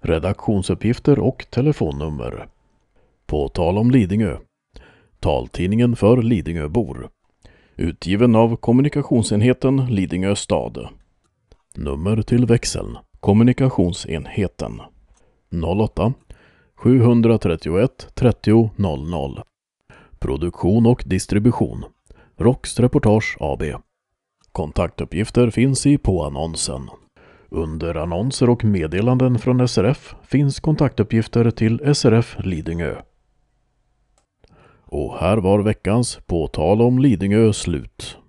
redaktionsuppgifter och telefonnummer. På tal om Lidingö. Taltidningen för Lidingöbor. Utgiven av kommunikationsenheten Lidingö stad. Nummer till växeln. Kommunikationsenheten 08 731 30 00. Produktion och distribution Rox Reportage AB. Kontaktuppgifter finns i påannonsen. Under annonser och meddelanden från SRF finns kontaktuppgifter till SRF Lidingö. Och här var veckans På tal om Lidingö slut.